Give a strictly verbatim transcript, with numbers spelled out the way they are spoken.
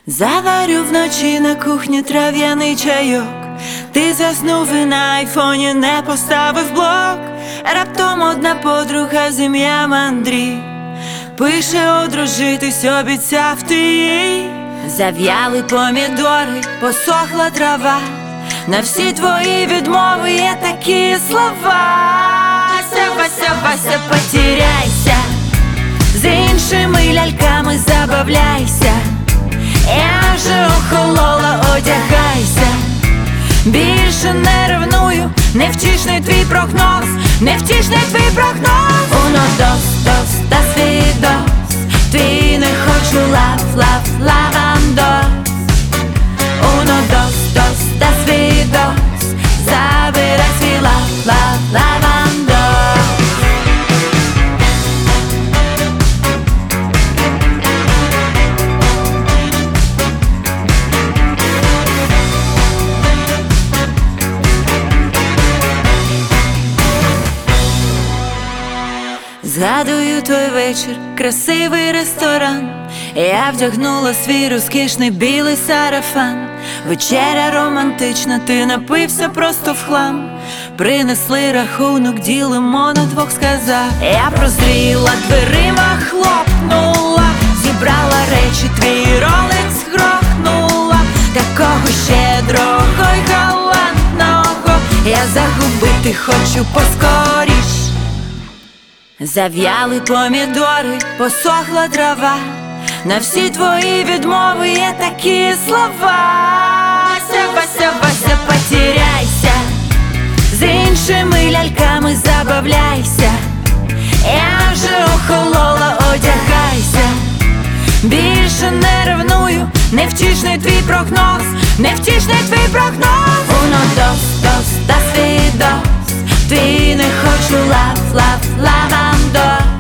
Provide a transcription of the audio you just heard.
Заварю вночі на кухні трав'яний чайок. Ти заснув і на айфоні не поставив блок. Раптом одна подруга з ім'ям Андрій пише одружитись, обіцяв ти їй. Зав'яли помідори, посохла трава. На всі твої відмови є такі слова: Вася, Вася, Вася, потеряйся, з іншими ляльками забавляйся. Я вже охолола, одягайся. Більше не ревную, невтішний твій прогноз, невтішний твій прогноз. Uno, dos, dos, das wie dos. Твій не хочу лав, лав, лавандос. Uno, dos, dos, das wie dos. Забирай свій лав, лав, лавандос. Згадую той вечір, красивий ресторан. Я вдягнула свій розкішний білий сарафан. Вечеря романтична, ти напився просто в хлам. Принесли рахунок, ділимо на двох, сказав. Я прозріла, дверима хлопнула, зібрала речі, твій ролекс грохнула. Такого щедрого й галантного я загубити хочу поскоріш. Зав'яли помідори, посохла трава. На всі твої відмови є такі слова: Вася, Вася, Вася, потеряйся, з іншими ляльками забавляйся. Я вже охолола, одягайся. Більше не ревную, невтішний твій прогноз, невтішний твій прогноз. Uno, dos, dos, das wie dos. Твій не хочу лав, лав, лавандос.